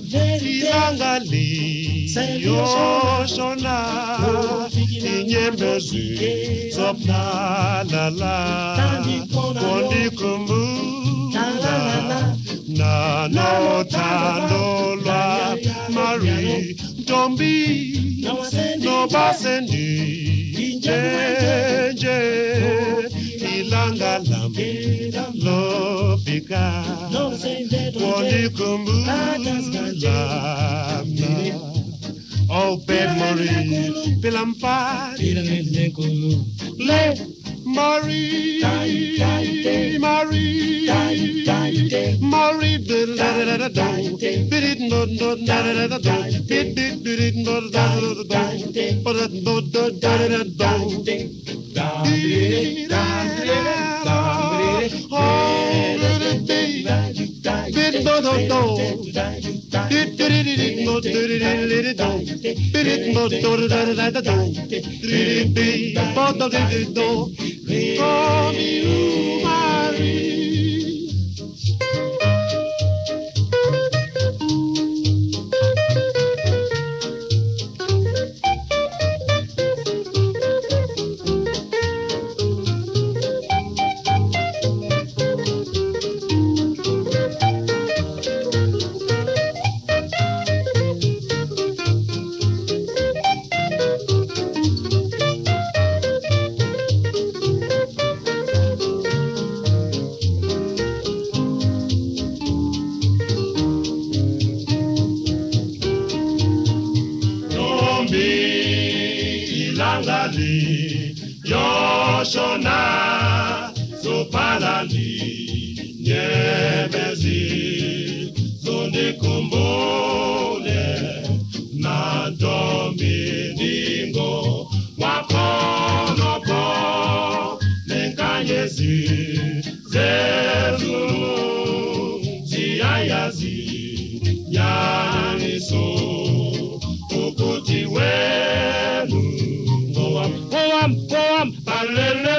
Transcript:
ilangali yoshona inyembezi zoplalala kondikumbula nanotandolwa Marie Ntombi nobasendi njenje ilanga lam lofika kondikumbula oh bed Marie pilampari le Marie Marie Marie bid it no call me Marie. Ilangali yoshona sopalali nyebezi zonikumbule na dominingo wakonopo nenkanyezi zezulu ziyayazi nyaniso ukuti wenu Poam, palele.